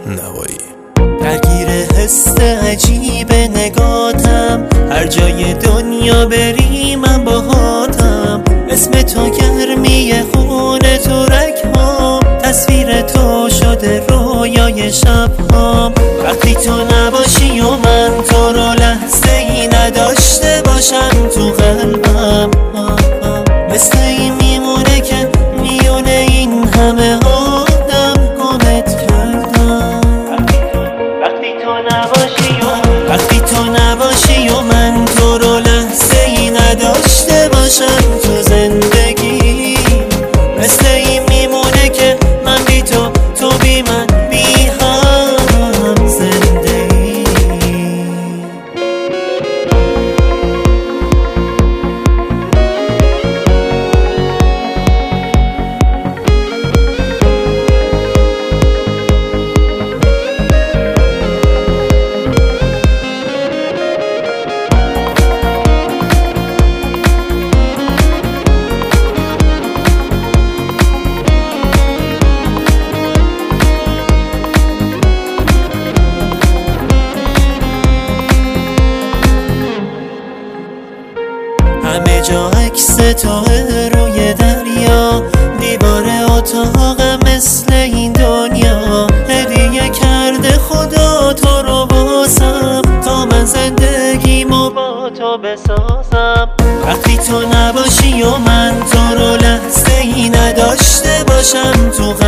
نوایی. درگیر حس عجیب نگاتم، هر جای دنیا بری من باهاتم. اسم تو گرمی خونه تو رگ‌هام، تصویر تو شده رویای شب‌هام. وقتی تو نباشی و من تو رو لحظه‌ای نداشته باشم تو قلبم، مثل این میمونه که میونه این همه آدم گمت کردم. وقتی تو نباشی و من تو رو لحظه‌ای نداشته باشم تو زندگی، مثل این میمونه که من بی تو، تو بی من، بی هم زندگی. همه جا عکس تو روی دریا، دیوار اتاق مثل این دنیا. هدیه کرده خدا تو رو باسم، تا من زندگیمو با تو بسازم. وقتی تو نباشی و من تو رو لحظه‌ای نداشته باشم تو